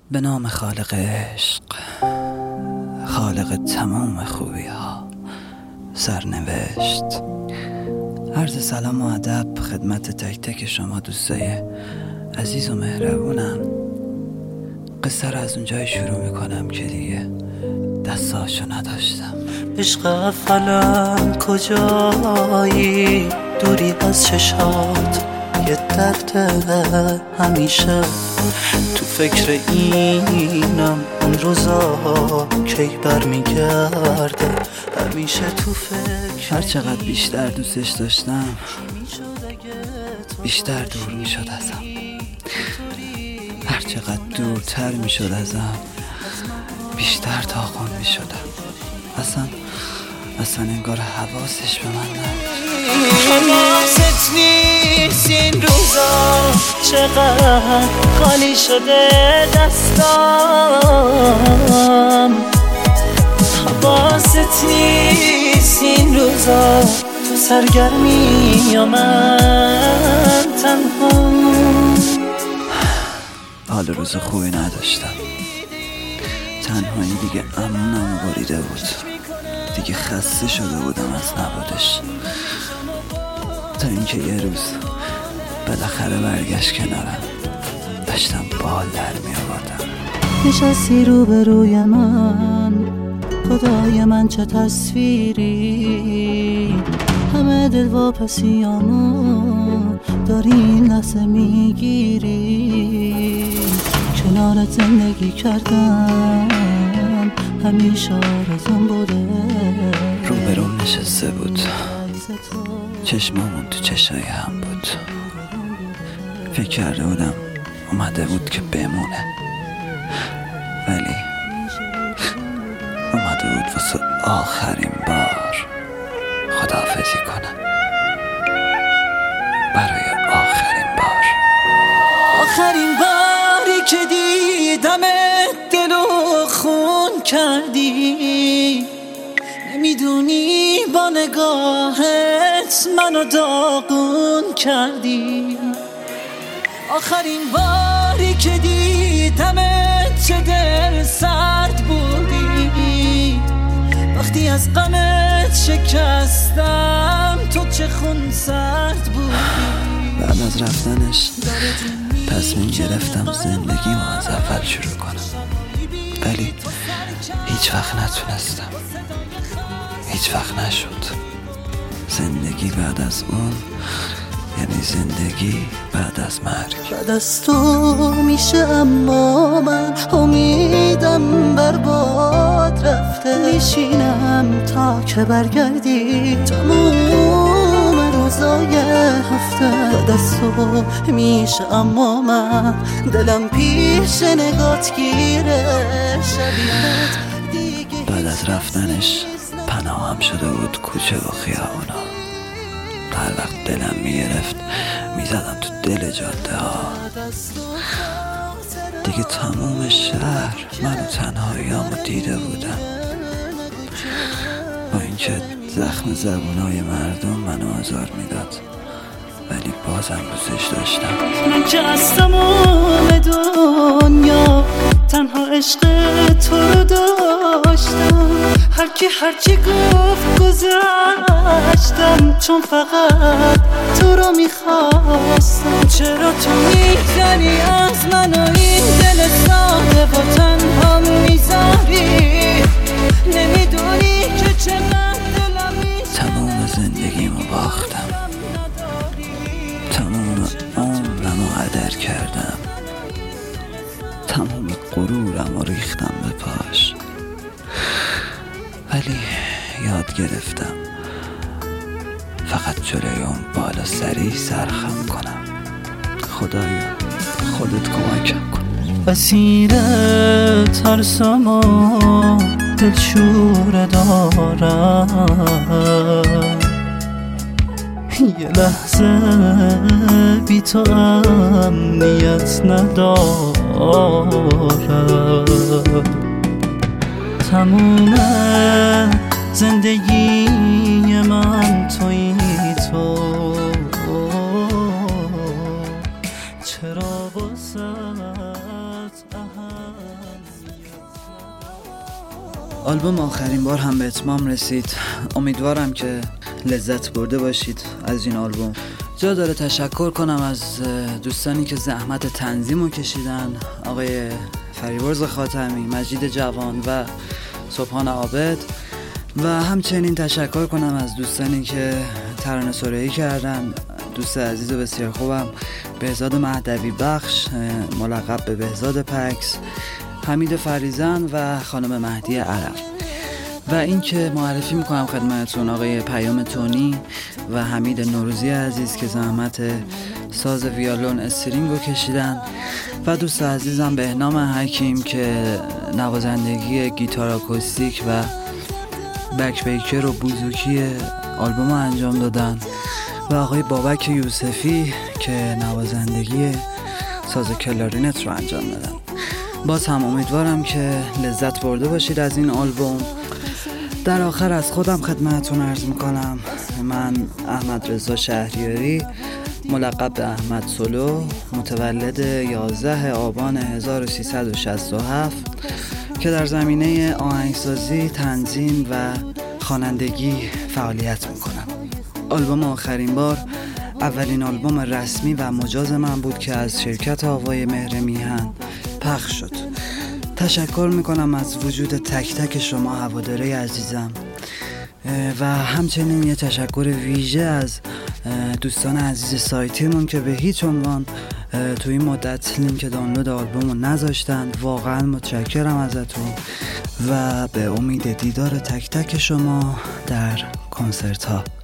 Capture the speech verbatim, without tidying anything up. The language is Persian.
به نام خالق عشق، خالق تمام خوبی ها، سرنوشت. عرض سلام و ادب خدمت تک تک شما دوستای عزیز و مهربونم. قصه را از اونجای شروع میکنم که دیگه دستاشو نداشتم. عشق اولا کجایی؟ دوری از چشات یه درد همیشه تو فکر اینم. اون روزا کی برمیگرده؟ همیشه تو فکر. هر چقدر بیشتر دوستش داشتم بیشتر دور میشد ازم. هر چقدر دورتر میشد ازم بیشتر داغون میشدم. اصلا اصلا انگار حواسش به من نبود. حواست نیست این روزا چقدر خالی شده دستام. حواست نیست این روزا تو سرگرمی یا من تنها. حال روز خوبی نداشتم. تنهایی دیگه امونمو بریده بود. دیگه خسته شده بودم از نبودش، تا اینکه یه روز بالاخره برگشت کنارم. داشتم بال در می آوردم. نشستی رو به روی من، خدای من چه تصویری. همه دل واپسیامو داری این لحظه میگیری. کنارت زندگی کردم همیشه آرزوم بوده. روبروم نشسته بود، چشمامون تو چشای هم بود. فکر کرده بودم اومده بود که بمونه، ولی اومده بود واسه آخرین بار خداحافظی کنه. برای آخرین بار. آخرین باری که دیدم دلو خون کردی. نمیدونی با نگاهت منو داغون کردی. آخرین باری که دیدم چه دل سرد بودی. وقتی از غمت شکستم تو چه خون سرد بودی. بعد از رفتنش تصمیم گرفتم زندگیمو از اول شروع کنم، ولی هیچ وقت نتونستم. هیچ وقت نشد. زندگی بعد از اون یعنی زندگی بعد از مرگ. بعد از تو میشه اما من امیدم برباد رفته. میشینم تا که برگردی تموم روزای هفته. بعد از تو میشه اما من دلم پیش نگات گیره. شبیهت دیگه بعد از رفتنش پناهم شده بود کوچه و خیابونا. هر وقت دلم میگرفت میزدم تو دل جاده ها. دیگه تموم شهر منو تنهاییامو دیده بودم. با اینکه زخم زبونای مردم منو آزار میداد، ولی بازم دوستش داشتم. من که از تمام دنیا تنها عشق تو رو داشتم. هر کی هر چی گفت گذشتم، چون فقط تو رو میخواستم. چرا تو میگذری از من و این دل ساده و تنها میذاری؟ نمیدونی که چقدر دلم میشه. تمام زندگیمو باختم، تمام عمرمو هدر کردم، تمام غرورمو ریختم به پاش. ولی یاد گرفتم فقط جلوی اون بالا سری سرخم کنم. خدایا خودت کمکم کن. اسیر ترسم و دلشوره دارم. یه لحظه بی تو امنیت ندارم. تموم زندگی من تویی تو. چرا واسه احد آلبوم آخرین بار هم به اتمام رسید. امیدوارم که لذت برده باشید از این آلبوم. جا داره تشکر کنم از دوستانی که زحمت تنظیم رو کشیدن، آقای فریبرز خاتمی، مجید جوان و سبحان عابد، و همچنین تشکر کنم از دوستانی که ترانه سرایی کردن. دوست عزیز و بسیار خوبم بهزاد مهدوی بخش ملقب به بهزاد پکس، حمید فریزن و خانم مهدی عرب. و این که معرفی میکنم خدمتتون آقای پیام تونی و حمید نوروزی عزیز که زحمت ساز ویولون استرینگ رو کشیدن، و دوست عزیزم بهنام حکیم که نوازندگی گیتار آکوستیک و بک بیکر و بوزوکی آلبوم رو انجام دادن، و آقای بابک یوسفی که نوازندگی ساز کلارینت رو انجام دادن. باز هم امیدوارم که لذت برده باشید از این آلبوم. در آخر از خودم خدمتتون عرض میکنم، من احمد رضا شهریاری ملقب به احمد سولو، متولد یازده آبان هزار و سیصد و شصت و هفت که در زمینه آهنگسازی، تنظیم و خوانندگی فعالیت میکنم. آلبوم آخرین بار اولین آلبوم رسمی و مجاز من بود که از شرکت آوای مهر میهن پخش شد. تشکر میکنم از وجود تک تک شما هواداره عزیزم، و همچنین یه تشکر ویژه از دوستان عزیز سایتیمون که به هیچ عنوان تو این مدت لینک دانلود آلبومو نذاشتن. واقعا متشکرم ازتون و به امید دیدار تک تک شما در کنسرت ها.